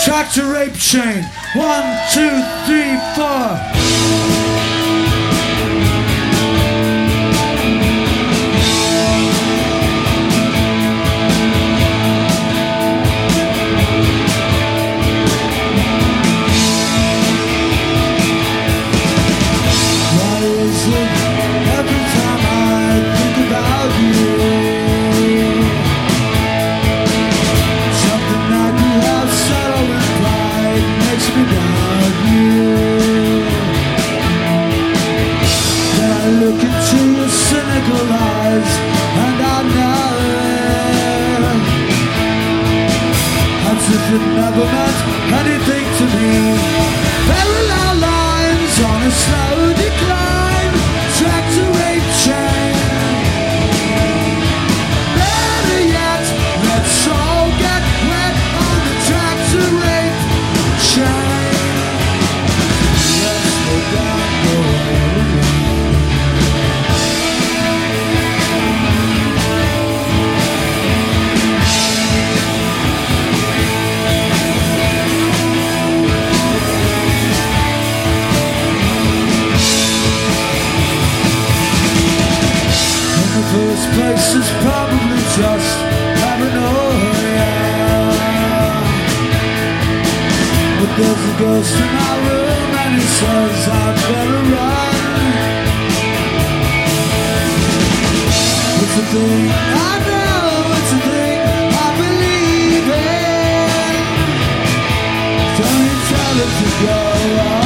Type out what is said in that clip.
Tractor rape chain. 1, 2, 3, 4. Look into your cynical eyes, and I know as if it never meant anything to me. Parallel lines on a slow decline, tractor rape chain. Better yet, let's all get wet on the tractor rape chain. Let's go down the road. First place is probably just paranoia, but there's a ghost in my room and he says I'd better run. It's a thing I know, it's a thing I believe in. Don't you tell it to go on.